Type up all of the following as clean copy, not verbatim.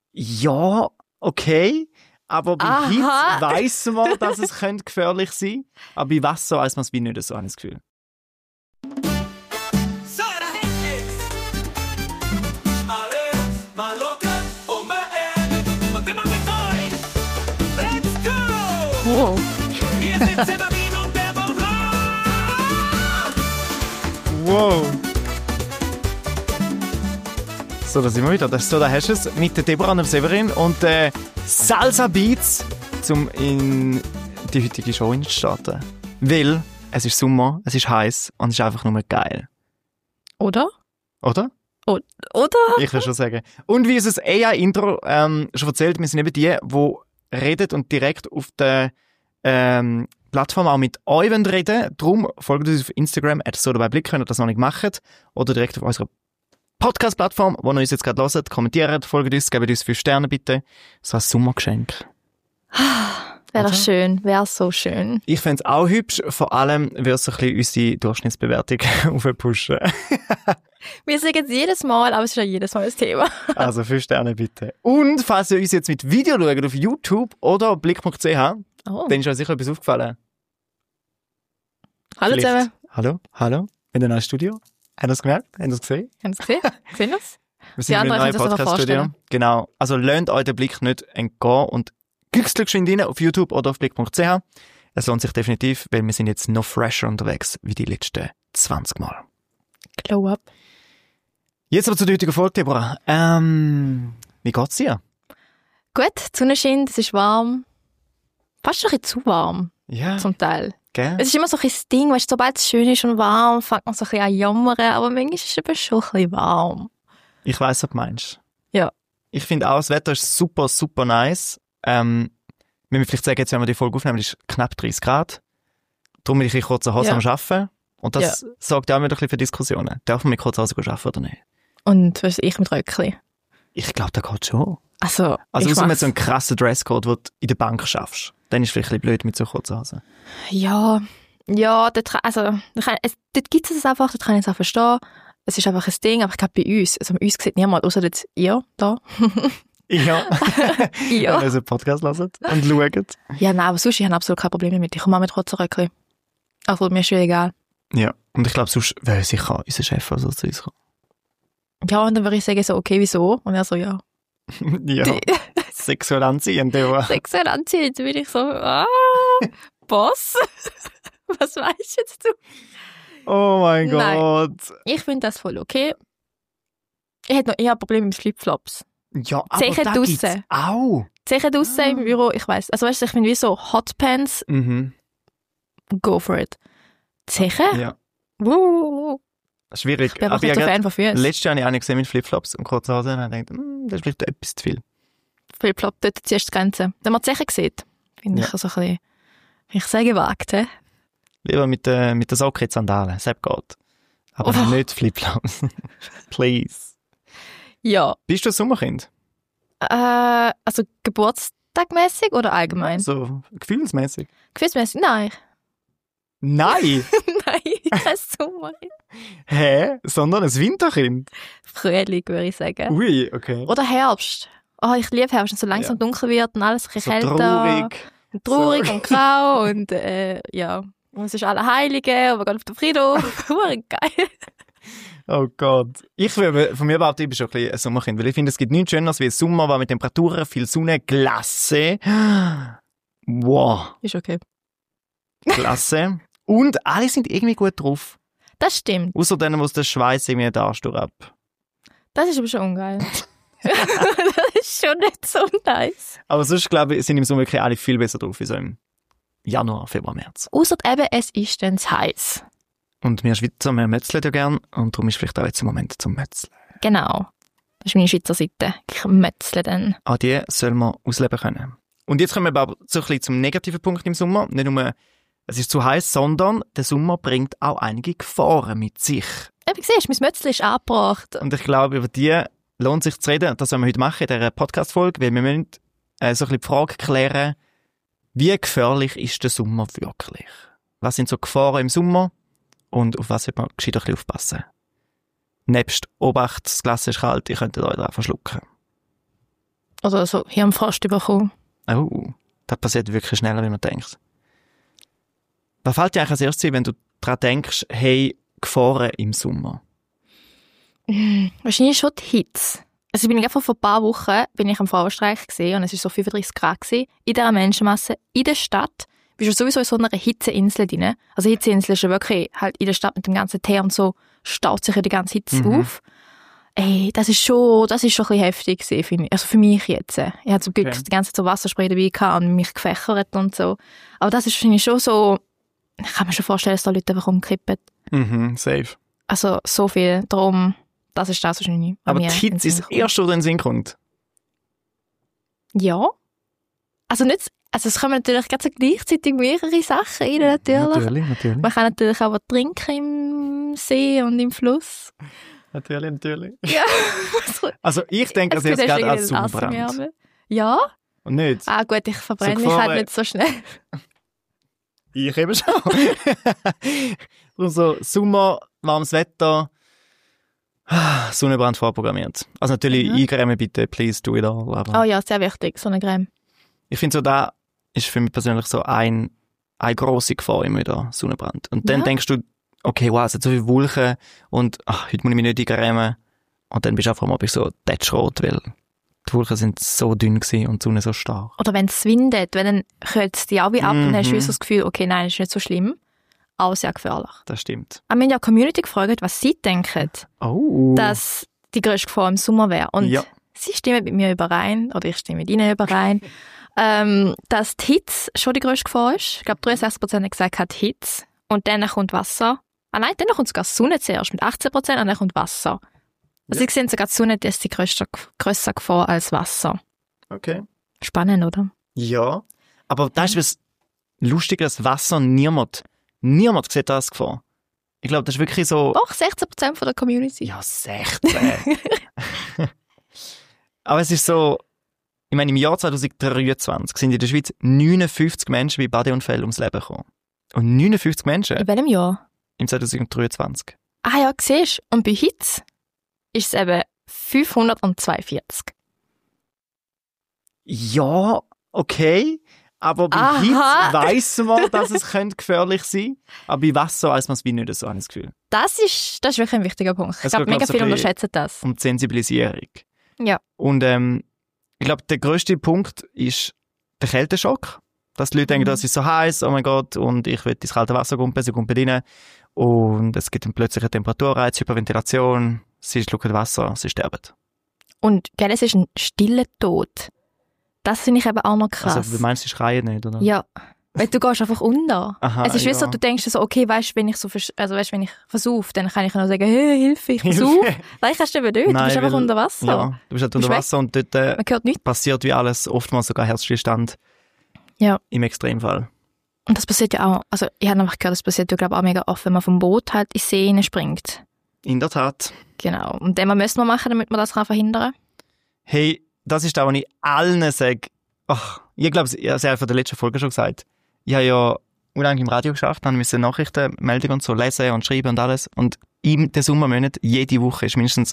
Ja, okay. Aber bei Hitze weiss man, dass es gefährlich sein könnte. Aber bei Wasser weiss man es wie nicht so, habe ich das Gefühl. Wow. Wow. So, da sind wir wieder. Da hast du es mit der Deborah und dem Severin und Salsa Beats, um in die heutige Show zu starten. Weil es ist Sommer, es ist heiß und es ist einfach nur geil. Oder? Oder? Oder? Ich will schon sagen. Und wie unser AI-Intro schon erzählt, wir sind eben die reden und direkt auf der Plattform auch mit euch reden. Darum folgt uns auf Instagram @sodabeiblick, wenn ihr das noch nicht macht. Oder direkt auf unserer Podcast-Plattform, wo ihr uns jetzt gerade hört. Kommentiert, folgt uns, gebt uns 5 Sterne bitte. So ein Sommergeschenk. Wäre doch schön, wäre so schön. Ich fände es auch hübsch, vor allem würde es ein bisschen unsere Durchschnittsbewertung aufpushen. Wir sagen es jedes Mal, aber es ist ja jedes Mal das Thema. Also 5 Sterne bitte. Und falls ihr uns jetzt mit Video schaut auf YouTube oder blick.ch, dann ist euch sicher etwas aufgefallen. Hallo zusammen. Hallo. In einem neuen Studio. Habt ihr es gemerkt? Habt ihr es gesehen? Haben Sie es gesehen? Sehen wir es? Wir sind in einem neuen Podcast-Studio. Genau. Also lasst euch den Blick nicht entgehen und glücksglück rein auf YouTube oder auf blick.ch. Es lohnt sich definitiv, weil wir sind jetzt noch fresher unterwegs wie die letzten 20 Mal. Glow up. Jetzt aber zur heutigen Folge, Deborah. Wie geht's dir? Gut, die Sonne scheint, es ist warm. Fast ein bisschen zu warm. Ja. Zum Teil. Gell? Es ist immer so ein Ding, weißt du, sobald es schön ist und warm, fängt man so ein bisschen an jammern, aber manchmal ist es eben schon ein bisschen warm. Ich weiss, was du meinst. Ja. Ich finde auch, das Wetter ist super, super nice. Wenn wir vielleicht sagen, jetzt, wenn wir die Folge aufnehmen, ist knapp 30 Grad. Darum bin ich in kurzer Hose am Arbeiten. Und das sorgt auch wieder ein bisschen für Diskussionen. Darf man mit kurzer Hose arbeiten oder nicht? Und was ich mit Röckli? Ich glaube, das geht schon. Also außer mit so einem krassen Dresscode, wo du in der Bank schaffst. Dann ist es vielleicht ein bisschen blöd mit so kurzer Hose. Ja, dort gibt es es einfach, dort kann ich es auch verstehen. Es ist einfach ein Ding, aber ich glaube bei uns, also bei uns sieht niemand, außer jetzt ihr da. Ja. Wenn ihr unseren Podcast hört und schaut. Ja, nein, aber sonst, ich habe absolut kein Problem damit. Ich komme auch mit kurzen Röckli. Also mir ist schon egal. Ja, und ich glaube, sonst wäre sicher unser Chef also zu uns kommen. Ja, und dann würde ich sagen so, okay, wieso? Und er so, ja. Ja, sexuell anziehend. Sexuell anziehend, bin ich so, Boss? Was weißt jetzt du? Oh mein Gott. Ich finde das voll okay. Ich hätte noch eher Probleme mit Flipflops. Ja, aber da gibt's auch. Zeche draussen im Büro, ich weiss. Also weißt du, ich finde wie so Hotpants. Go for it. Zeche? Ja. Ich Schwierig. bin einfach nicht so Fan von Füßen. Letztes Jahr habe ich einen gesehen mit Flipflops und kurzer Hose und ich dachte, das ist vielleicht etwas zu viel. Flipflop, dort ziehst du die Grenze. Wenn man die Zeche sieht, finde ich so ein bisschen, ich sage gewagt, he? Lieber mit der Socke in Sandalen, das geht. Aber nicht Flipflops. Please. Ja. Bist du ein Sommerkind? Also geburtstagmäßig oder allgemein? So gefühlsmäßig. Gefühlsmäßig? Nein. Nein? Nein, kein Sommerkind. Hä? Sondern ein Winterkind? Frühling, würde ich sagen. Ui, okay. Oder Herbst. Oh, ich liebe Herbst, wenn es so langsam dunkel wird und alles ein bisschen so kälter. Traurig und grau und ja. Und es ist Allerheilige und wir gehen auf den Friedhof. Geil. Oh Gott. Ich will von mir behaupten, ich bin schon ein bisschen ein Sommerkind, weil ich finde, es gibt nichts Schöneres wie ein Sommer, war mit Temperaturen, viel Sonne, Glasse. Wow. Ist okay. Klasse. Und alle sind irgendwie gut drauf. Das stimmt. Außer denen, wo es den Schweiß in mir da ab. Das ist aber schon ungeil. Das ist schon nicht so nice. Aber sonst, glaube ich, sind im Sommer wirklich alle viel besser drauf, wie so im Januar, Februar, März. Außer eben, es ist dann zu heiß. Und wir Schweizer, wir mötzeln ja gern. Und darum ist vielleicht auch jetzt ein Moment zum Mötzeln. Genau. Das ist meine Schweizer Seite. Ich mötzle dann. Auch die soll man ausleben können. Und jetzt kommen wir aber so ein bisschen zum negativen Punkt im Sommer. Nicht nur, es ist zu heiß, sondern der Sommer bringt auch einige Gefahren mit sich. Ja, wie siehst du, mein Mötzli ist angebracht. Und ich glaube, über die lohnt sich zu reden. Das werden wir heute machen in dieser Podcast-Folge, weil wir müssen so ein bisschen die Frage klären, wie gefährlich ist der Sommer wirklich? Was sind so Gefahren im Sommer? Und auf was sollte man gescheit ein bisschen aufpassen? Nebst Obacht, das Glas ist kalt, ihr könnt euch da verschlucken. Oder so Hirnfrost bekommen. Oh, das passiert wirklich schneller, wie man denkt. Was fällt dir eigentlich als erstes ein, wenn du daran denkst, hey, Gefahren im Sommer? Wahrscheinlich schon die Hitze. Also ich bin einfach vor ein paar Wochen am Frauenstreik gesehen und es war so 35 Grad gewesen, in dieser Menschenmasse, in der Stadt. Bist du sowieso in so einer Hitzeinsel drin. Also Hitzeinsel ist ja wirklich halt in der Stadt mit dem ganzen Tee und so, staut sich ja die ganze Hitze auf. Ey, das ist schon ein bisschen heftig gewesen, finde ich. Also für mich jetzt. Ich hatte zum Glück die ganze Zeit so Wasserspray dabei gehabt und mich gefächert und so. Aber das ist, finde ich, schon so, ich kann mir schon vorstellen, dass da Leute einfach umkippen. Safe. Also so viel drum, das ist das wahrscheinlich. Aber die Hitze ist das erste, was in den Sinn kommt. Ja. Also es kommen natürlich ganz gleichzeitig mehrere Sachen rein, natürlich. Natürlich. Man kann natürlich auch trinken im See und im Fluss. Natürlich. Ja. Also ich denke, dass jetzt gerade als Sonnenbrand. Ja? Und nicht? Ah gut, ich verbrenne mich halt nicht so schnell. Ich eben schon. Und so Sommer, warmes Wetter, Sonnenbrand vorprogrammiert. Also natürlich eingrämen bitte, please do it all. Aber oh ja, sehr wichtig, Sonnencreme. ich finde so, da ist für mich persönlich so eine grosse Gefahr immer wieder Sonnenbrand. Und dann denkst du, okay, wow, es hat so viele Wolken und heute muss ich mich nicht eingrämen. Und dann bist du einfach mal so tätschrot, weil die Wolken sind so dünn gewesen und die Sonne so stark. Oder wenn es windet, dann kühlt es dich auch wie ab und hast du so das Gefühl, okay, nein, das ist nicht so schlimm. Auch sehr gefährlich. Das stimmt. Wir haben ja die Community gefragt, was sie denken, dass die grösste Gefahr im Sommer wäre. Und sie stimmen mit mir überein, oder ich stimme mit ihnen überein, dass die Hitze schon die grösste Gefahr ist. Ich glaube, 63% haben gesagt, die Hitze. Und dann kommt Wasser. Ah nein, dann kommt sogar die Sonne zuerst mit 18% und dann kommt Wasser. Also ich sehe sogar die Sonne, das ist die grösste Gefahr als Wasser. Okay. Spannend, oder? Ja. Aber das ist was lustig, dass Wasser niemand sieht das als Gefahr. Ich glaube, das ist wirklich so... Doch, 16% von der Community. Ja, 16. Aber es ist so... Ich meine, im Jahr 2023 sind in der Schweiz 59 Menschen bei Badeunfällen ums Leben gekommen. Und 59 Menschen? In welchem Jahr? Im 2023. Ah ja, siehst du. Und bei Hitze ist es eben 542. Ja, okay. Aber bei Hitze weiss man, dass es gefährlich sein könnte. Aber bei Wasser weiss man es wie nicht so, habe ich das Gefühl. Das ist wirklich ein wichtiger Punkt. Ich glaube, mega viele unterschätzen das. Um die Sensibilisierung. Ja. Und ich glaube, der grösste Punkt ist der Kälteschock. Dass die Leute denken, das ist so heiß, oh mein Gott, und ich will ins kalte Wasser kumpen, sie kumpen rein. Und es gibt dann plötzlich eine Temperaturreiz, Hyperventilation, sie schlucken Wasser, sie sterben. Und gell, es ist ein stiller Tod. Das finde ich eben auch noch krass. Also du meinst, sie schreien nicht, oder? Ja, weil du gehst einfach unter. Aha, es ist wie so, du denkst so, okay, weißt, wenn ich wenn ich versaufe, dann kann ich noch sagen, hey, Hilfe, ich versaufe. Nein, kannst du eben nicht, du bist einfach unter Wasser. Ja, du bist halt unter Wasser und dort man hört nichts. Passiert wie alles, oftmals sogar Herzstillstand. Ja. Im Extremfall. Und das passiert ja auch, also ich habe einfach gehört, das passiert ja, glaube ich, auch mega oft, wenn man vom Boot halt in die See springt. In der Tat. Genau. Und den müssen wir machen, damit man das verhindern kann. Hey, das ist auch, was ich allen sage. Ach, ich glaube, ich habe es ja von der letzten Folge schon gesagt. Ich habe ja unlange im Radio geschafft, dann musste Nachrichten, Meldungen und so lesen und schreiben und alles. Und in den Sommermonaten, jede Woche ist mindestens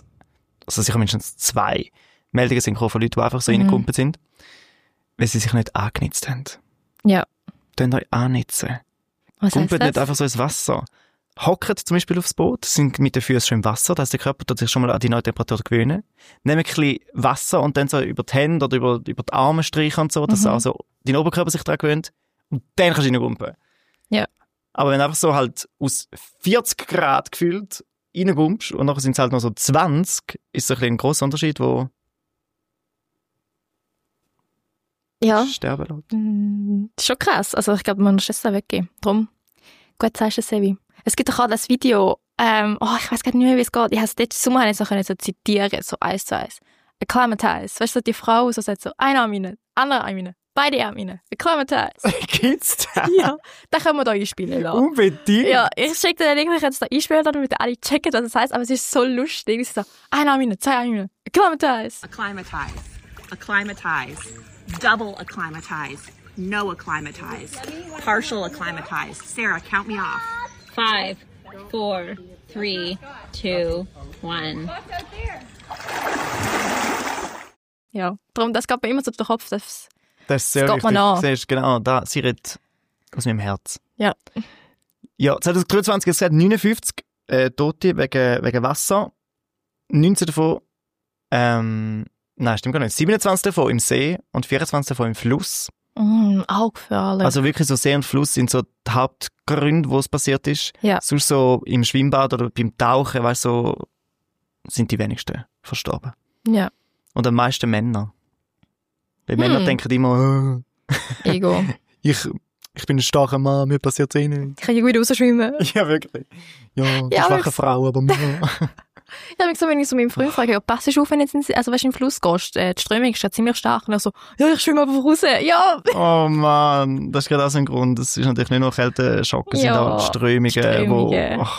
2 Meldungen sind von Leuten, die einfach so reingekumpelt sind, weil sie sich nicht angenutzt haben. Ja. Dann euch annitzen. Was heißt Kumpelt das? nicht einfach so ins Wasser. Hocket zum Beispiel aufs Boot, sind mit den Füßen schon im Wasser, dass der Körper sich schon mal an die neue Temperatur gewöhnen. Nehmen ein bisschen Wasser und dann so über die Hände oder über die Arme streichen und so, dass also dein Oberkörper sich daran gewöhnt. Und dann kannst du reingumpen. Ja. Aber wenn du einfach so halt aus 40 Grad gefühlt reingumpst und nachher sind es halt noch so 20, ist so ein grosser Unterschied, wo sterben lässt. Das ist schon krass. Also ich glaube, man muss es weggehen. Drum, gut sagst du, Sevi. Es gibt doch auch das Video, ich weiß gar nicht mehr, wie es geht. Ich habe es letzten Sommer so zitieren, so 1:1. Acclimatize. Weißt du, die Frau so sagt so, eine Arm rein, andere Arm rein, beide Arme rein. Acclimatize. Gibt's das? Ja, da können wir da einspielen lassen. Unbedingt. Ja, ich schicke dir den Link, ich kann es da einspielen, damit alle checken, was das heisst, aber es ist so lustig. Es ist so, eine Arm rein, 2 Arme rein. Acclimatize. Acclimatize. Acclimatize. Double acclimatize. No acclimatize. Partial acclimatize. Sarah, count me off. 5, 4, 3, 2, 1. Ja, darum, das geht mir immer so durch den Kopf, Das ist sehr geht wichtig. mir nach. Siehst, genau, sie redet aus meinem Herz. Ja. Ja, 2023 es 59 Tote wegen Wasser. 19 davon, nein, stimmt gar nicht. 27 davon im See und 24 davon im Fluss. Auch gefährlich. Also wirklich so See und Fluss sind so die Hauptgründe, wo es passiert ist. Ja. Sonst so im Schwimmbad oder beim Tauchen, weißt du, so sind die wenigsten verstorben. Ja. Und am meisten Männer. Weil Männer denken immer, Ego. ich bin ein starker Mann, mir passiert es eh nicht. Ich kann irgendwie rausschwimmen. Ja, wirklich. Ja, die Ja, aber schwache Frau, aber mir. Ich habe gesagt, wenn ich so meinem Freund frage, ja, pass auf, wenn du jetzt also weißt, in den Fluss gehst, die Strömung ist ja ziemlich stark. Und er so, ja, ich schwimme einfach raus. Ja. Oh Mann, das ist gerade auch so ein Grund. Das ist natürlich nicht nur Kälteschock, es sind Ja, auch Strömungen. Wo,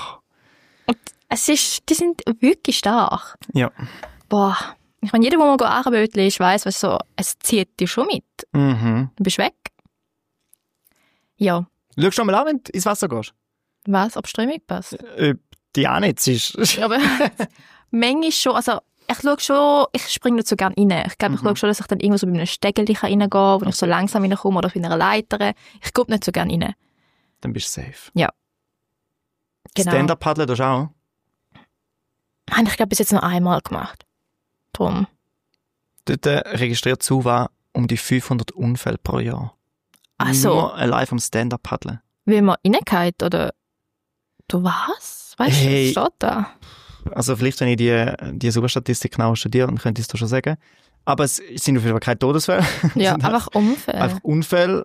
Die sind wirklich stark. Ja. Boah. Ich meine, jeder, der mal anböteln ist, weiss, was so, es zieht dich schon mit. Mhm. Du bist weg. Ja. Schau schon mal an, wenn du ins Wasser gehst. Was? Ob Strömung passt? Die auch nicht ist. Ja, aber manchmal schon, also ich schaue schon, ich springe nicht so gerne rein. Ich glaube, ich schaue schon, dass ich dann irgendwo so bei einem Stegel reingehen kann, wo ich so langsam reinkomme oder auf einer Leiter. Ich gehe nicht so gerne rein. Dann bist du safe. Ja. Genau. Stand-Up-Paddeln tust du auch? Habe ich, glaube bis jetzt noch einmal gemacht. Drum. Dort registriert SUVA um die 500 Unfälle pro Jahr. Also, Nur allein vom Stand-Up-Paddeln. wie man reingeht, oder? Du was? Weißt du, Hey. was steht da? Also vielleicht, wenn ich die SUVA-Statistik genau studiere, dann könnte ich es dir schon sagen. Aber es sind auf jeden Fall keine Todesfälle. Ja, Es sind einfach Unfälle. einfach Unfälle,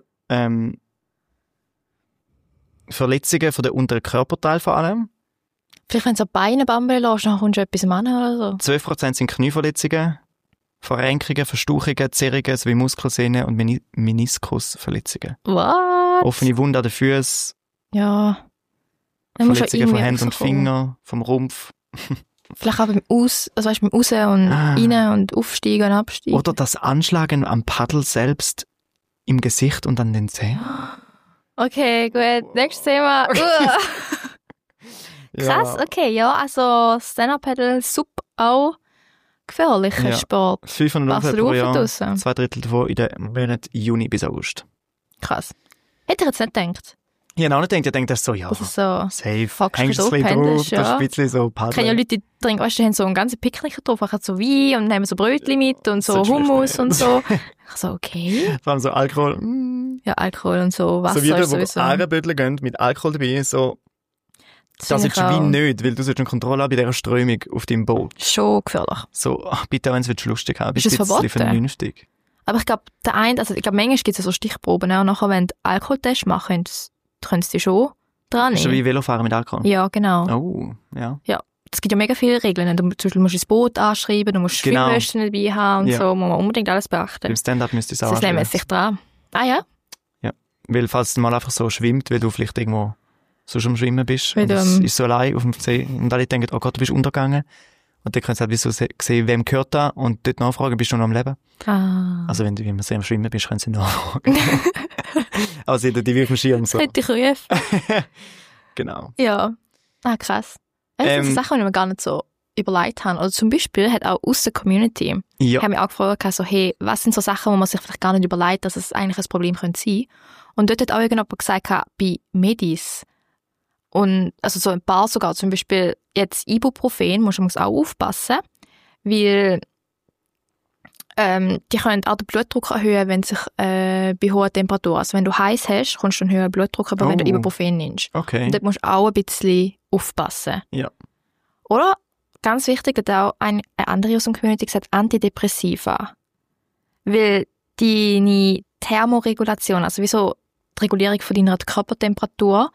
Verletzungen von den unteren Körperteilen vor allem. Vielleicht, wenn du so Beine bambeln lässt, dann kommst du etwas an oder so. 12% sind Knieverletzungen, Verrenkungen, Verstauchungen, Zerrungen sowie Muskelsehnen und Meniskusverletzungen. What? Offene Wunden an den Füßen, Ja. Dann musst du Verletzungen von irgendwie Händen und rauskommen. Fingern, vom Rumpf. Vielleicht auch beim Raus und rein und aufsteigen und absteigen. Oder das Anschlagen am Paddel selbst im Gesicht und an den Zähnen. Okay, gut. Nächstes Thema. Krass, okay, ja, also Stand-Up-Paddle, auch gefährlicher Ja. Sport. 500 Unfälle pro Jahr, draussen. 2/3 davon in den Monaten Juni bis August. Krass. Hätte ich jetzt nicht gedacht. Ich habe auch nicht gedacht, ich denke, das ist so, ja, Das ist so. safe, Hockst hängst du du ein bisschen so, drauf, pendelst, das ist ja. ein bisschen so Ich kenne ja Paddeln. Leute, die trinken, weißt du, die haben so einen ganzen Picknick drauf, machen so Wein und nehmen so Brötchen mit und so Das ist Hummus schlecht. und so. Ich so, okay. Vor allem so Alkohol, Ja, Alkohol und so, Wasser so wie die, ist die sowieso. Ehrenböttel gehen, mit Alkohol dabei, so, das finde ist ich wie auch nicht, weil du sollst eine Kontrolle haben bei dieser Strömung auf deinem Boot. Schon gefährlich. So, ach, bitte, wenn es lustig haben, Ist das ein bisschen verboten? vernünftig. Aber ich glaube, manchmal gibt es ja so Stichproben auch. Nachher, wenn die Alkoholtest machen, können sie die schon dran Ist so nehmen. wie Velofahren mit Alkohol. Ja, genau. Oh, ja. Ja, es gibt ja mega viele Regeln. Du zum Beispiel musst du das Boot anschreiben, du musst Genau. Schwimmwesten dabei haben und Ja. so. Muss man unbedingt alles beachten. Beim Stand-Up müsste es auch Das nehmen anschreiben. sie sich dran. Ah ja? Weil falls es mal einfach so schwimmt, weil du vielleicht irgendwo so schon am Schwimmen bist, Weil und du, es ist so allein auf dem See und alle denken, oh Gott, du bist untergegangen. Und dann können sie halt wie so sehen, wem gehört da und dort nachfragen, bist du noch am Leben? Ah. Also wenn du am Schwimmen bist, können sie nachfragen. Aber sie haben die wirklich am Schirm so. Hätte ich rufen. Genau. Ja. Ah, krass. Das sind so Sachen, die wir gar nicht so überlegt haben. Oder zum Beispiel hat auch aus der Community Ja. haben wir auch gefragt, so, hey, was sind so Sachen, wo man sich vielleicht gar nicht überlegt, dass es eigentlich ein Problem könnte sein. Und dort hat auch irgendjemand gesagt, bei Medis und also so ein paar sogar, zum Beispiel jetzt Ibuprofen, musst du auch aufpassen, weil die können auch den Blutdruck erhöhen, wenn sich bei hoher Temperatur, also wenn du heiß hast, kommst du einen höheren Blutdruck, aber wenn du Oh. Ibuprofen nimmst. Okay. Und dort musst du auch ein bisschen aufpassen. Ja. Oder, ganz wichtig, hat auch eine andere aus der Community gesagt, Antidepressiva. Weil deine Thermoregulation, also wie so die Regulierung von deiner Körpertemperatur,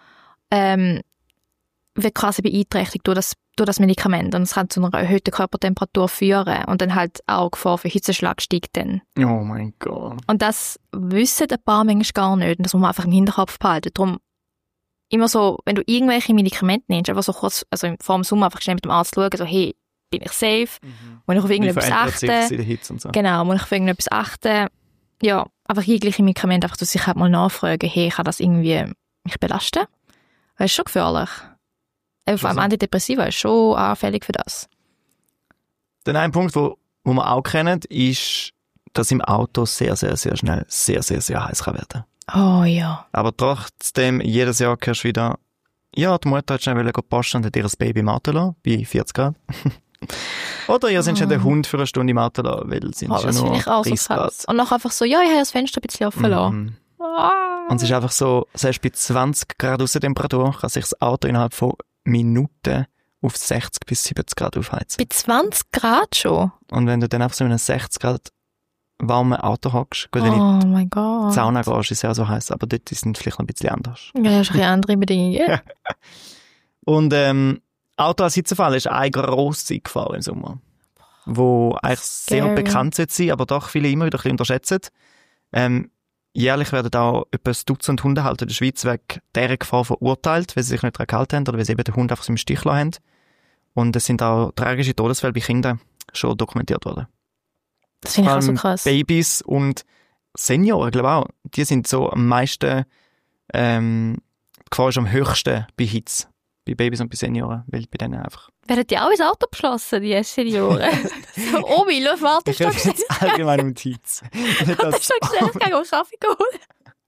wird quasi beeinträchtigt durch das Medikament. Und es kann zu einer erhöhten Körpertemperatur führen. Und dann halt auch die Gefahr für Hitzeschlag steigt dann. Oh mein Gott. Und das wissen ein paar manchmal gar nicht. Und das muss man einfach im Hinterkopf behalten. Darum immer so, wenn du irgendwelche Medikamente nimmst, einfach so kurz, also vor dem Sommer einfach schnell mit dem Arzt schauen, so, hey, bin ich safe? Muss ich auf Wie irgendetwas verändert sich achten? in der Hitze und so? Genau, muss ich auf irgendetwas achten? Ja, einfach jegliche Medikamente einfach sich halt mal nachfragen, hey, kann das irgendwie mich belasten? Das ist schon gefährlich. Vor allem so. Antidepressiva ist schon anfällig für das. Dann ein Punkt, wo wir auch kennen, ist dass im Auto sehr, sehr, sehr schnell sehr, sehr, sehr heiß kann werden. Oh ja. Aber trotzdem, jedes Jahr hörst du wieder, ja, die Mutter hat schnell posten und hat ihr Baby im Auto lassen, bei 40 Grad. Oder ihr seid schon den Hund für eine Stunde im Auto lassen, weil es sind schon Das nur finde ich auch so 30 Grad. krass. Und nachher einfach so, ja, ich habe das Fenster ein bisschen offen lassen. Und es ist einfach so, selbst bei 20 Grad Aussentemperatur kann sich das Auto innerhalb von Minuten auf 60 bis 70 Grad aufheizen. Bei 20 Grad schon? Und wenn du dann einfach so in einem 60 Grad warmen Auto hockst, gut, wenn Oh du in mein die Gott. Sauna gehst, ist es ja so heiß, aber dort sind es vielleicht noch ein bisschen anders. Ja, das ist ein bisschen andere Bedingungen. Und Auto als Hitzefall ist eine grosse Gefahr im Sommer, wo eigentlich sehr Scary. bekannt sein, aber doch viele immer wieder ein bisschen unterschätzen. Jährlich werden auch etwa ein Dutzend Hundehalter in der Schweiz wegen dieser Gefahr verurteilt, weil sie sich nicht daran gehalten haben oder weil sie eben den Hund einfach so im Stich gelassen haben. Und es sind auch tragische Todesfälle bei Kindern schon dokumentiert worden. Das finde ich auch so Vor allem krass. Babys und Senioren, glaube ich auch, die sind so am meisten, die Gefahr ist am höchsten bei Hitze. Bei Babys und bei Senioren, weil bei denen einfach... Werden die auch ins Auto beschlossen, die Senioren? So, Omi, schau, warte, Ich rede jetzt allgemein um die Hitze. Nicht Das als- ist schon schnell, ich gehe einen Kaffee holen.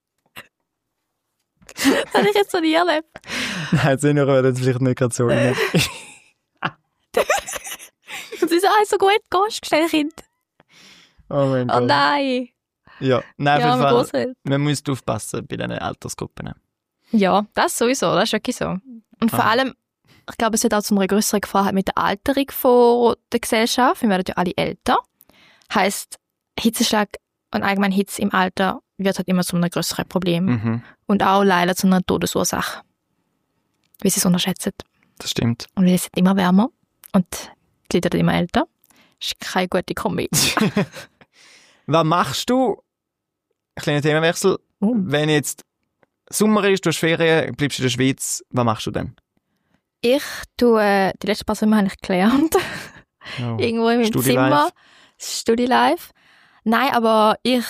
Das habe ich jetzt noch nie erlebt. Nein, die Senioren werden jetzt vielleicht nicht gerade so rein. Und sie so, so gut, gehst schnell, Kind. Oh mein Oh Gott. nein. Ja, nein, Ja, auf jeden mein Fall. Großeltern. Man muss aufpassen bei diesen Altersgruppen. Ja, das sowieso, das ist wirklich so. Und vor allem, ich glaube, es wird auch zu einer grösseren Gefahr halt mit der Alterung von der Gesellschaft. Wir werden ja alle älter. Heisst, Hitzeschlag und allgemein Hitze im Alter wird halt immer zu einem grösseren Problem. Mhm, Und auch leider zu einer Todesursache. Wie sie es unterschätzen. das stimmt. Und es wird immer wärmer und die Leute werden immer älter. Das ist keine gute Kombi. Was machst du? Kleiner Themenwechsel. Wenn jetzt Sommer ist, du hast Ferien, bleibst in der Schweiz, was machst du denn? Ich tue, die letzten paar Sommer habe ich gelernt. Oh. Irgendwo in meinem Studielife. Zimmer. Studielife. Nein, aber ich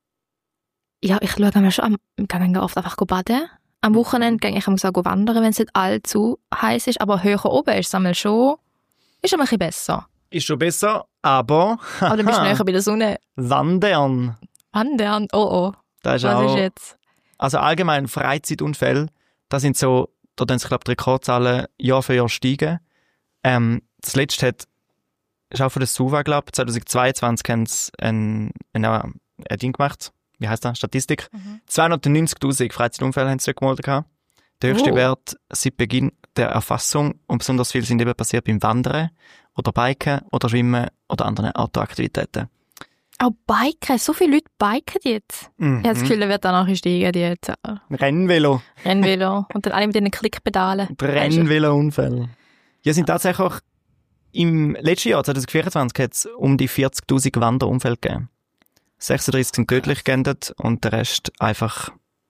schaue mir schon gehe oft einfach baden. Am Wochenende gehe ich auch wandern, wenn es nicht allzu heiß ist. Aber höher oben ist es einmal schon ein bisschen besser. Ist schon besser, aber Aber dann bist du näher bei der Sonne. Wandern. Wandern, oh. Das ist Was auch, ist jetzt? also allgemein Freizeitunfälle, da sind so, da tun sich, glaube ich, die Rekordzahlen Jahr für Jahr steigen. Das letzte ist auch von der SUVA, glaube ich, 2022 haben sie ein Ding gemacht. Wie heisst das? Statistik. 290'000 Freizeitunfälle haben sie dort gemeldet gehabt. Der höchste Oh. Wert seit Beginn der Erfassung und besonders viel sind eben passiert beim Wandern oder Biken oder Schwimmen oder anderen Outdoor-Aktivitäten. Auch Biken, so viele Leute biken jetzt. Ich habe das Gefühl, er wird dann nachher steigen, die jetzt Rennvelo. Rennvelo. Und dann alle mit den Klickpedalen. Die Rennvelo-Unfälle. Ja, sind tatsächlich auch im letzten Jahr, 2024, hat es um die 40'000 Wanderunfälle gegeben. 36 sind tödlich geendet und der Rest einfach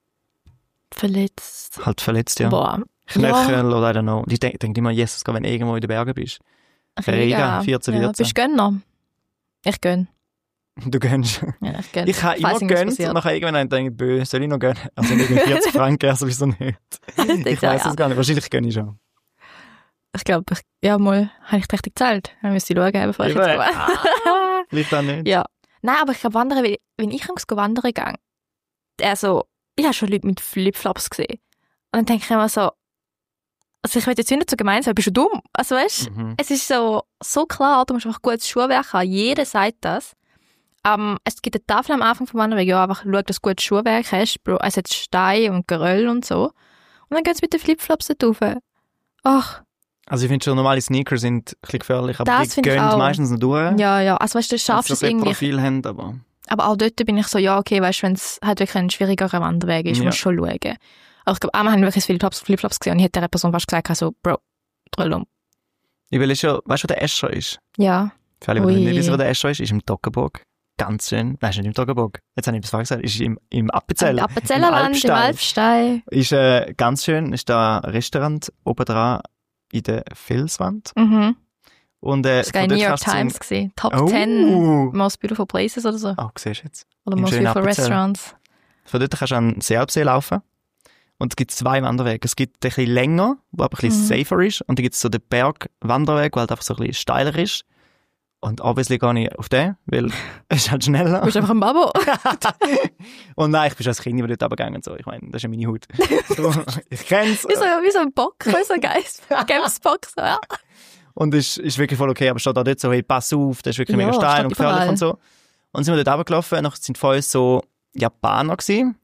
Verletzt. halt verletzt, ja. Boah. Knöchel oder I don't know. Ich denke immer, Jesus, wenn du irgendwo in den Bergen bist. Rega, 14, Ja, 14. bist du Gönner? Ich gönn. Du gönnst. Ja, ich gönn. Ich habe immer Weiss nicht, was gönnt und passiert. nachher irgendwann denke ich, bö, soll ich noch gönnen? Also nicht 40 Franken, also wieso nicht? Ich Ja, weiss es gar nicht. Wahrscheinlich gönne ich schon. Ich glaube, habe ich richtig gezahlt. Dann müsste ich schauen, bevor ich jetzt Ja. gehe. Vielleicht auch nicht. Ja. Nein, aber ich glaube, wandern, wenn ich wandern gehe, also, ich habe schon Leute mit Flipflops gesehen. Und dann denke ich immer so, also ich will jetzt nicht so gemein sein, bist du dumm? Also weißt, es ist so klar, du musst einfach gutes Schuhwerk haben. Jeder sagt das. Es gibt eine Tafel am Anfang vom Wanderweg, ja, einfach schau, dass du gutes Schuhwerk hast. Es hat Steine und Geröll und so. Und dann geht es mit den Flipflops da drauf. Ach, Also ich finde schon, normale Sneaker sind ein bisschen gefährlich, aber Das die finde ich gehen auch. meistens noch durch. ja. Also weißt du, du schaffst Wenn es sie ein irgendwie. Profil haben, aber... Aber auch dort bin ich so, ja, okay, weißt du, wenn es halt wirklich ein schwierigerer Wanderweg ist, Ja. musst du schon schauen. Aber ich glaube, einmal haben wir wirklich viele Flipflops gesehen und ich hätte der Person fast gesagt, so, Bro, drüll um. Ich will schon, weißt du, wo der Escher ist? Ja. Für alle, die Ui. nicht wissen, wo der Escher ist im Toggenburg. Ganz schön. Nein, ist nicht im Toggenburg. Jetzt habe ich etwas falsch gesagt. Ist im Appenzell. Im Appenzellerland, im Alpstein. Ist ganz schön. Ist da ein Restaurant oben dran in der Felswand. Mhm. Und, Das war in New York Times gesehen. Top 10 Most Beautiful Places oder so. Oh, siehst du jetzt. Oder im Most schönen Beautiful Appenzell. Restaurants. Von dort kannst du an den Seealpsee laufen. Und es gibt 2 Wanderwege. Es gibt ein bisschen länger, wo aber ein bisschen safer ist. Und dann gibt es so den Bergwanderweg, der halt einfach so ein bisschen steiler ist. Und obviously gehe ich auf den, weil es ist halt schneller. Du bist einfach ein Babo. Und nein, ich bin schon als Kind immer dort runtergegangen und so. Ich meine, das ist ja meine Haut. Ich kenn's. Wie so ein Bock, wie so ein Gamesbock. So, ja. Und es ist wirklich voll okay, aber steht auch dort so, hey, pass auf, das ist wirklich mega steil und gefährlich überall. und so. Und sind wir dort runtergelaufen und dann sind vor uns so Japaner gewesen.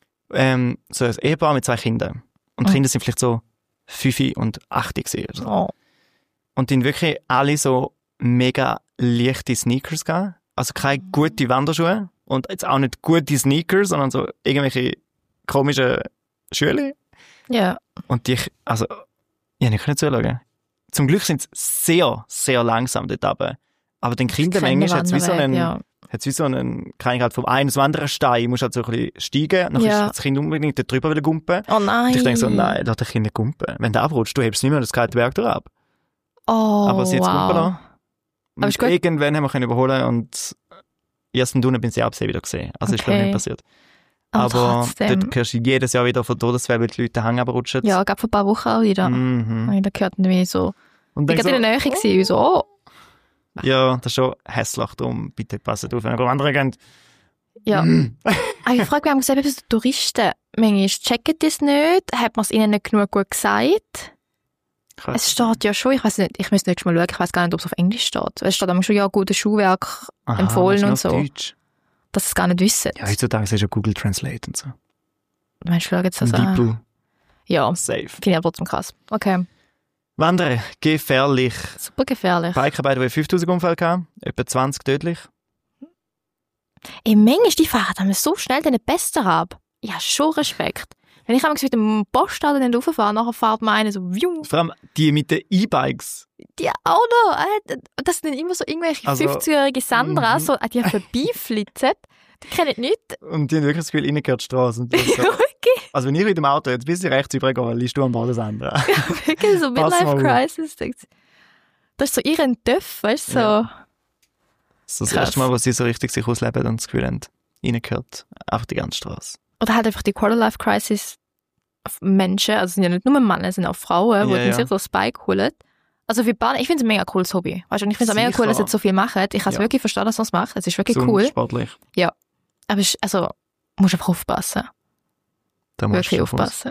So ein Ehepaar mit 2 Kindern. Und die Kinder sind vielleicht so 5 und 8 gewesen. Oder so. Oh. Und die haben wirklich alle so mega leichte Sneakers gehabt. Also keine gute Wanderschuhe und jetzt auch nicht gute Sneakers, sondern so irgendwelche komischen Schuhe. Ja. Und ich nicht zuschauen. Zum Glück sind sie sehr, sehr langsam dort runter. Aber den Kindern manchmal hat es wie so einen, kann ich halt vom einen zum anderen Stein, musst halt so ein bisschen steigen, dann ist das Kind unbedingt dort drüber wieder gumpen. Oh nein. Und ich denke so, nein, lass das Kind nicht gumpen. Wenn der abrutscht, du hebst nicht mehr das kalte Berg durch ab. Oh, Aber sie jetzt gumpen lassen. Aber ist Und gut. irgendwann haben wir können überholen und erst unten bin ich absehen wieder gesehen. Also ist glaube ich nicht passiert. Aber dort hörst du jedes Jahr wieder von Todesfällen, weil die Leute hängen abrutschen. Ja, gab vor ein paar Wochen auch wieder. Mhm. Da gehört irgendwie so. Und Ich dann war in der Nähe gewesen, und so, oh. ja, das ist schon hässlich, darum bitte passt auf, wenn ihr wandern geht. Ja. Aber ich frage mich, haben gesagt, die Touristen, manchmal checken das nicht, hat man es ihnen nicht genug gut gesagt? Es steht ja schon, ich weiß nicht, ich müsste nächstes Mal schauen, ich weiß gar nicht, ob es auf Englisch steht. Es steht aber schon, ja, gutes Schuhwerk empfohlen und so. Deutsch. Dass sie es gar nicht wissen. Ja, heutzutage ist ja Google Translate und so. Meinst du, schauen jetzt das an? Liebel. Ja, Safe. finde ich aber trotzdem krass. Okay. Wandern, gefährlich. Super gefährlich. Biker bei 5000 Unfälle gehabt, etwa 20 tödlich. Ey, manchmal die fahren dann so schnell den Besten ab. Ja, schon Respekt. Wenn ich einmal mit dem Postauto dann rauffahre, nachher fährt man eine so, vium. Vor allem die mit den E-Bikes. Die auch noch. Das sind immer so irgendwelche Also, 50-jährige Sandra, so, die vorbeiflitzen. Die kennen nicht. Und die haben wirklich das Gefühl, ihnen gehört die Straße. Und so. Okay. Also wenn ich mit dem Auto jetzt bis ich rechts übergehe, liegst du am Ball des anderen. Wirklich so Pass mal auf. Midlife-Crisis. Das ist so ihren Töff, weißt du? So. Ja. Das ist das Krass. erste Mal, wo sie so richtig sich ausleben und das Gefühl haben, ihnen gehört einfach die ganze Straße. Oder halt einfach die Quarter-Life-Crisis auf Menschen, also es sind ja nicht nur Männer, es sind auch Frauen, die sich so das Bike holen. Also für Bahn, ich finde es ein mega cooles Hobby. Weißt du, und ich finde es auch mega cool, dass sie jetzt so viel machen. Ich kann es wirklich verstehen, dass man es macht. Es ist wirklich So cool. sportlich. Ja. Aber es ist, also, musst einfach aufpassen. Da musst Wirklich du aufpassen.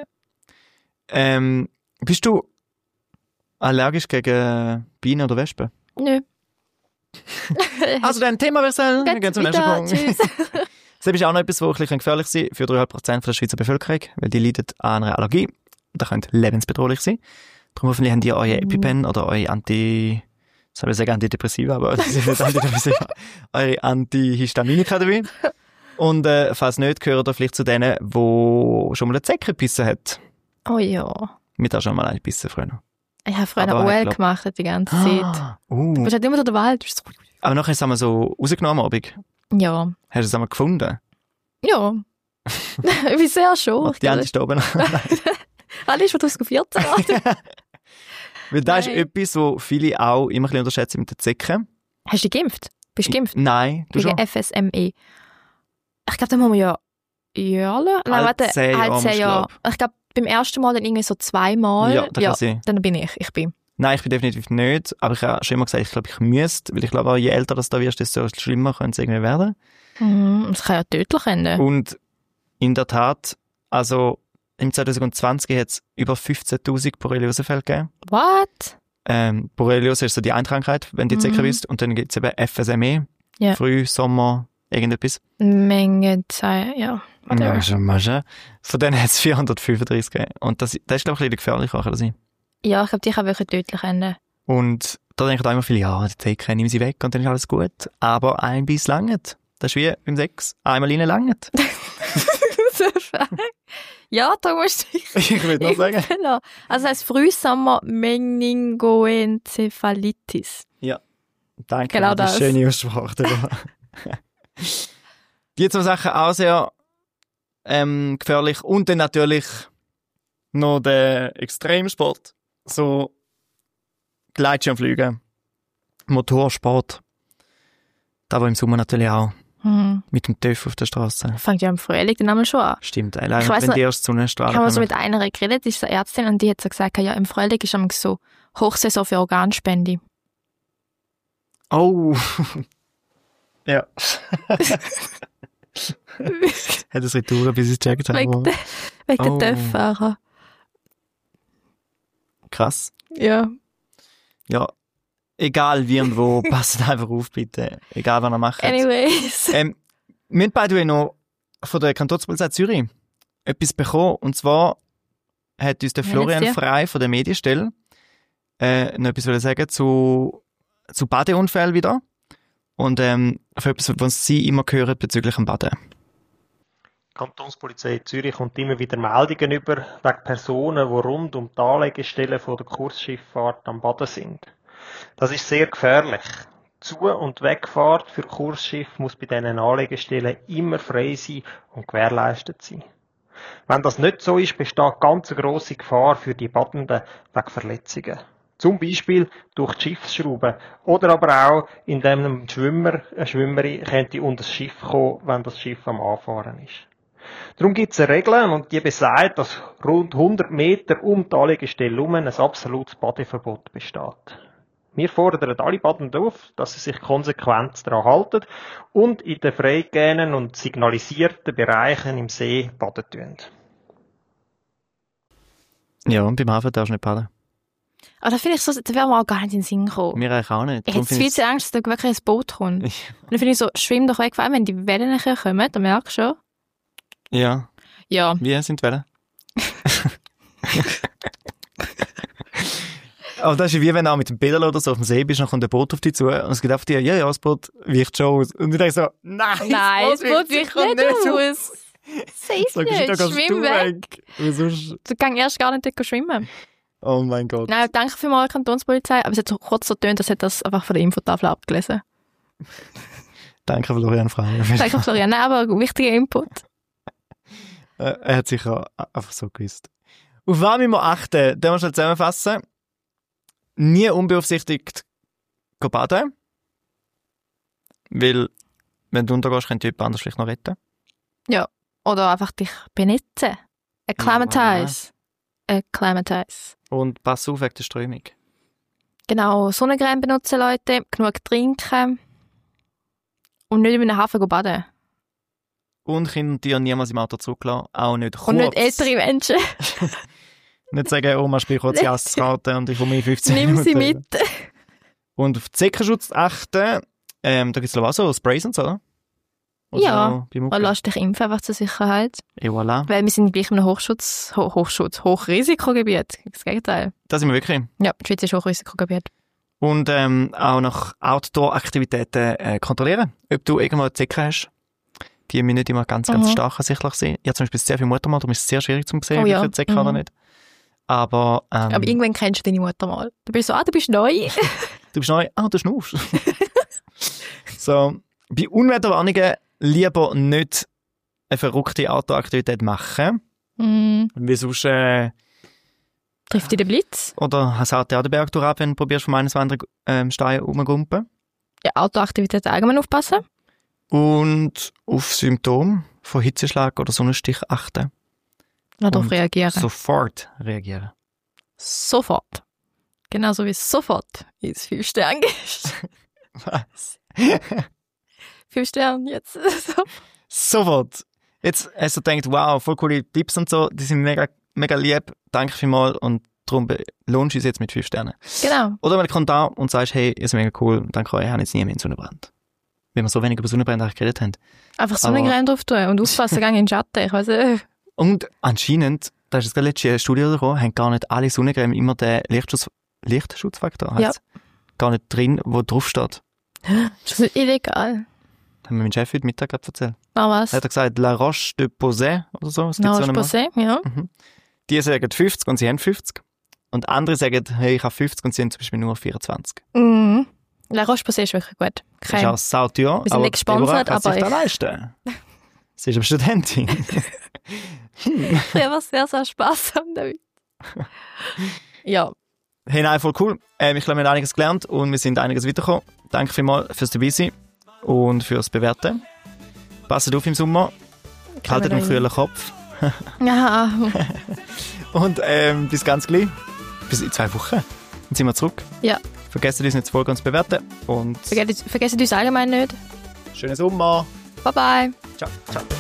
Bist du allergisch gegen Bienen oder Wespen? Nö. Also dann Themawechsel. Wir gehen zum nächsten weiter. Punkt. Tschüss. Das ist auch noch etwas, was ein bisschen gefährlich sein kann für 3,5% der Schweizer Bevölkerung, weil die leiden an einer Allergie. Und das könnte lebensbedrohlich sein. Darum hoffentlich habt ihr eure EpiPen oder eure Antidepressiva, aber das ist nicht Antidepressiva, eure Antihistaminika dabei. Und falls nicht, gehört ihr vielleicht zu denen, die schon mal eine Zecke gebissen hat. Oh ja. Mir hat auch schon mal eine gebissen früher. Ich habe früher eine Aber ich OL glaub- gemacht die ganze Zeit. Du bist halt immer durch den Wald. Du bist so- Aber nachher haben wir so rausgenommen am Abend. Ja. Hast du es einmal gefunden? Ja. Ich bin sehr schon. Die andere ist da oben. Alles ist von 2014. Weil das ist Nein. etwas, was viele auch immer ein bisschen unterschätzen mit den Zecken. Hast du dich geimpft? Bist du geimpft? Nein, du schon? Gegen FSME. Ich glaube, da muss man ja alle. Nein, Alle warte, 10 Jahre, halt 10 Jahre. glaub. Ich glaube, beim ersten Mal dann irgendwie so 2 Mal. Ja, das kann sein. Dann bin ich. Ich bin. Nein, ich bin definitiv nicht. Aber ich habe schon immer gesagt, ich glaube, ich müsste. Weil ich glaube, auch je älter das da wirst, desto schlimmer könnte es irgendwie werden. Das kann ja tödlich enden. Und in der Tat, also im 2020 hat es über 15'000 Borreliose-Fälle gegeben. What? Borreliose ist so die eine Krankheit, wenn die Zecke wisst. Und dann gibt es eben FSME. Ja. Früh, Sommer, irgendetwas. Menge Zeit, ja. Ja, schon mal schon. Von denen hat es 435 gegeben. Und das ist, glaube ich, ein bisschen gefährlich, kann das sein. Ja, ich glaube, die kann wirklich tödlich enden. Und da denken auch immer viele, ja, die Zecke, nimm sie weg und dann ist alles gut. Aber ein Biss langt. Das ist wie beim Sex. Einmal rein langt. Ja, da musst du dich Ich würde noch sagen. Genau. Also heißt Frühsommer Meningoenzephalitis. Danke, Genau das das. ist eine schöne Aussprache. darüber. Die zwei Sachen auch sehr gefährlich. Und dann natürlich noch der Extremsport. So Gleitschirmfliegen, Motorsport. Da war im Sommer natürlich auch mit dem TÜV auf der Straße. Fängt ja im Frühling dann einmal schon an. Stimmt, Ich allein weiss wenn noch- die erste Sonnenstrahlen Ich habe so kommen. mit einer geredet, die ist so Ärztin, und die hat so gesagt, ja, im Frühling ist immer so Hochsaison für Organspende. Oh. Ja. Hat es Retouren, bis ich es gecheckt habe. Wegen der TÜV-Fahrer. Krass. Ja. Ja. Egal wie und wo, passt einfach auf, bitte. Egal, was ihr macht. Anyways. Wir haben beide noch von der Kantonspolizei Zürich etwas bekommen. Und zwar hat uns der Florian Frey von der Medienstelle noch etwas sagen zu Badeunfällen wieder. Und auf etwas, was Sie immer hören bezüglich dem Baden. Die Kantonspolizei Zürich kommt immer wieder Meldungen über wegen Personen, die rund um die Anlegestellen der Kursschifffahrt am Baden sind. Das ist sehr gefährlich. Zu- und Wegfahrt für Kursschiff muss bei diesen Anlegestellen immer frei sein und gewährleistet sein. Wenn das nicht so ist, besteht ganz eine grosse Gefahr für die Badenden wegen Verletzungen. Zum Beispiel durch die Schiffsschrauben oder aber auch, indem ein Schwimmer, eine Schwimmerin könnte unter das Schiff kommen, wenn das Schiff am Anfahren ist. Darum gibt es eine Regel und die besagt, dass rund 100 Meter um die Anlegestelle herum ein absolutes Badeverbot besteht. Wir fordern alle Badenden auf, dass sie sich konsequent daran halten und in den freigehenden und signalisierten Bereichen im See baden tun. Ja, und beim Hafen darfst du nicht baden. Aber da finde ich so, da wäre mir auch gar nicht in den Sinn gekommen. Mir eigentlich auch nicht. Ich hätte viel zu Angst, dass da wirklich ein Boot kommt. Und dann finde ich so, schwimm doch weg, vor allem wenn die Wellen nachher kommen, dann merkst du schon. Ja. Ja. Wie sind die Wellen? Aber das ist wie wenn du auch mit dem Pedal oder so auf dem See bist, dann kommt ein Boot auf dich zu und es geht auf dich, ja, das Boot weicht schon aus. Und ich denke so, nein, das Boot weicht nicht aus. Seh's nicht, schwimm weg. Du kannst erst gar nicht dort schwimmen. Oh mein Gott. Nein, danke vielmals, Kantonspolizei. Aber es hat so kurz so getönt, als hätte das einfach von der Infotafel abgelesen. Danke, Florian Frey. Danke, Florian. Nein, aber wichtiger Input. Er hat sicher einfach so gewusst. Auf was müssen wir achten? Den wir schnell zusammenfassen. Nie unbeaufsichtigt baden. Weil, wenn du untergehst, kann jemand anders vielleicht noch retten. Ja. Oder einfach dich benetzen. Acclimatize. Acclimatize. Und pass auf wegen der Strömung. Genau. Sonnencreme benutzen, Leute. Genug trinken. Und nicht in einem Hafen baden. Und Kinder und Tiere niemals im Auto zurücklassen. Auch nicht kurz. Und nicht ältere Menschen. Nicht sagen, Oma, spiel kurz die Jahreskarte und ich komme in 15 Nimm Minuten. sie mit. Und auf den Zeckenschutz achten. Da gibt es auch so Sprays und so, oder? Ja. So Oder lass dich impfen, einfach zur Sicherheit. Et voilà. Weil wir sind gleich in einem Hochrisikogebiet. Das Gegenteil. Das sind wir wirklich. Ja, die Schweiz ist Hochrisikogebiet. Und auch nach Outdoor-Aktivitäten kontrollieren, ob du irgendwo eine Zecke hast. Die müssen nicht immer ganz stark ersichtlich sein. Ich habe zum Beispiel sehr viel Muttermal, darum ist es sehr schwierig zu sehen, wie viele Zecke oder nicht. Aber irgendwann kennst du deine Mutter mal. Du bist so, du bist neu. Du bist neu, du schnaufst. So, bei Unwetterwarnungen lieber nicht eine verrückte Outdoor-Aktivität machen. Wie sonst trifft dich der Blitz? Oder hast du auch den Bergtour ab, wenn du probierst, von eines anderen Stein rumzugumpen. Ja, Outdoor-Aktivität allgemein aufpassen. Und auf Symptome von Hitzeschlag oder Sonnenstich achten. Oder darauf reagieren. Sofort reagieren. Sofort. Genauso wie sofort ins 5-Stern gehst. Was? 5 Sterne jetzt. Sofort. Jetzt hast du gedacht, wow, voll coole Tipps und so, die sind mega, mega lieb, danke vielmals und darum lohnst du uns jetzt mit 5 Sternen. Genau. Oder wenn du kommst da und sagst, hey, ihr seid mega cool, dann kann ich jetzt nie mehr in Sonnenbrand. Wenn wir so wenig über Sonnenbrand geredet haben. Einfach Sonnencreme drauf tun und aufpassen, gehen in den Schatten. Ich weiss nicht. Und anscheinend, da ist jetzt gerade letztes Jahr eine Studie gekommen, haben gar nicht alle Sonnencreme immer den Lichtschutzfaktor Ja. gar nicht drin, wo drauf steht. Das ist nicht illegal. Das haben wir meinem Chef heute Mittag gerade erzählt. Ah, was? Er hat gesagt, La Roche de Posay oder so. Das Na, gibt's so Posay, ja. Die sagen 50 und sie haben 50. Und andere sagen, hey, ich habe 50 und sie haben zum Beispiel nur 24. Mhm. La Roche-Posay ist wirklich gut. Das ist auch sauteuer, Wir sind aber nicht gesponsert, kann sich aber da leisten. Sie ist eine Studentin. Ja, was sehr, sehr Spaß haben damit. Ja. Hey, nein, voll cool. Ich glaube, wir haben einiges gelernt und wir sind einiges weitergekommen. Danke vielmals fürs Dabeisein und fürs Bewerten. Passt auf im Sommer. Haltet den kühlen Kopf. Ja. Und bis ganz gleich. Bis in 2 Wochen. Dann sind wir zurück. Ja. Vergesst uns nicht zu folgen und zu bewerten. Und Vergesst uns allgemein nicht. schönen Sommer. Bye bye. Ciao. Ciao.